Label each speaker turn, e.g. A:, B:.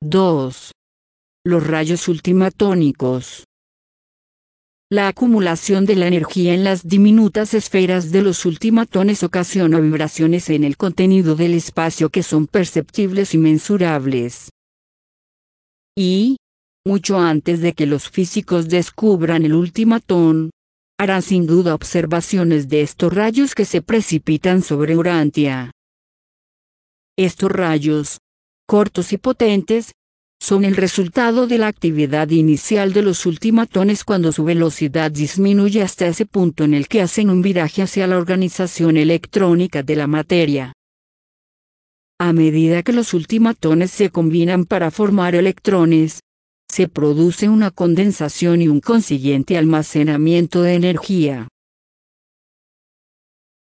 A: 2. Los rayos ultimatónicos. La acumulación de la energía en las diminutas esferas de los ultimatones ocasiona vibraciones en el contenido del espacio que son perceptibles y mensurables. Y, mucho antes de que los físicos descubran el ultimatón, harán sin duda observaciones de estos rayos que se precipitan sobre Urantia. Estos rayos, cortos y potentes, son el resultado de la actividad inicial de los ultimatones cuando su velocidad disminuye hasta ese punto en el que hacen un viraje hacia la organización electrónica de la materia. A medida que los ultimatones se combinan para formar electrones, se produce una condensación y un consiguiente almacenamiento de energía.